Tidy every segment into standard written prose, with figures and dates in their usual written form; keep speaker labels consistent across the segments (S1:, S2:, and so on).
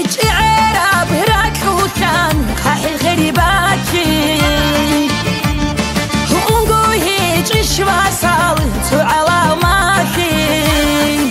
S1: شعر براك وكان خاحي الغريباكي ونقوي جيش وصل على ماكي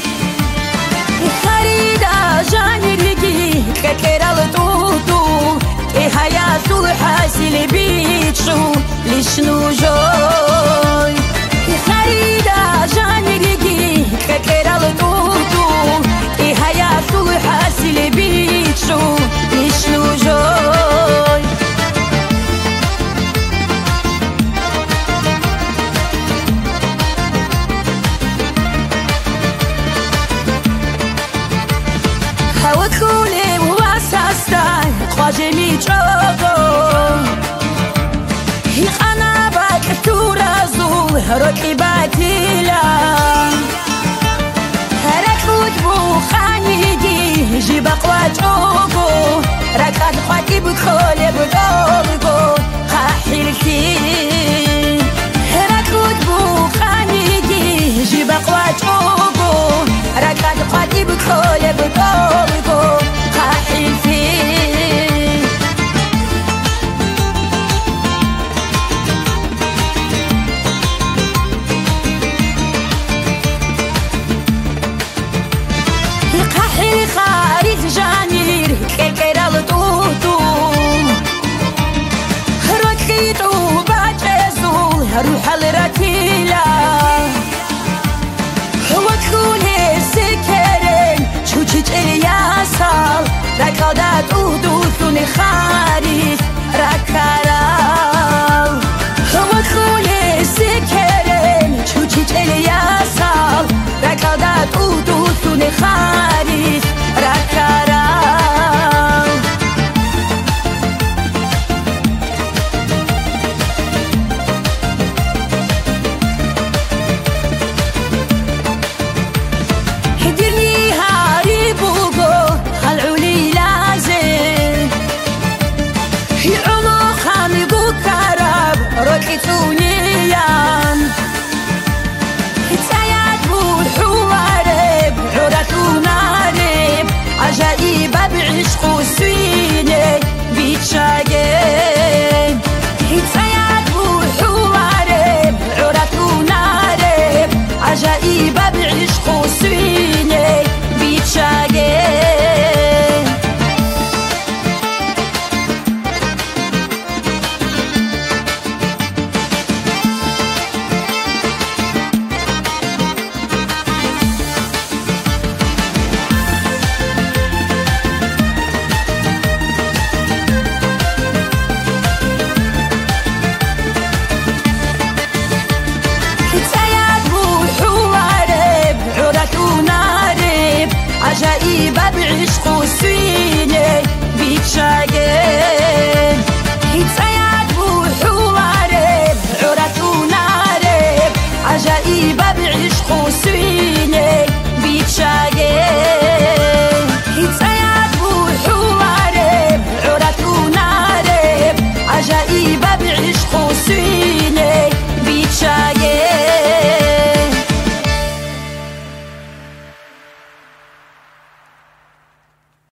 S1: خريدة جاني رقي ككيرا لطوطو هيا حاسي بيتشو لشنو جوي خريدة جاني رقي ككيرا لطوطو هيا حاسي بيتشو لشنو جوي هوا كولي واساستاي خواجمي جوغو أنا بكتور أزول ركباتي لا ركود بوخانيجي جيب قواجوغو ركاد خاتي بكولي بدوغو خاحيلكي ركود بوخانيجي جيب قواجوغو ركاد خاتي بكولي بدوغو خاحيلكي خارج جانير كيرا لطوطو ركيتو باجزول روح الرتيلا وكولي سكرين شوشيج الياسال ركادات ودوثون خارج ركارال وكولي سكرين شوشيج الياسال ركادات ودوثون خارج ركارال هدرني هاري بوغو هالعولي لازم يعلو خانقو كرب ركيتوني يان هتسايد بوحوارب عراتو نارب عجائب بعشق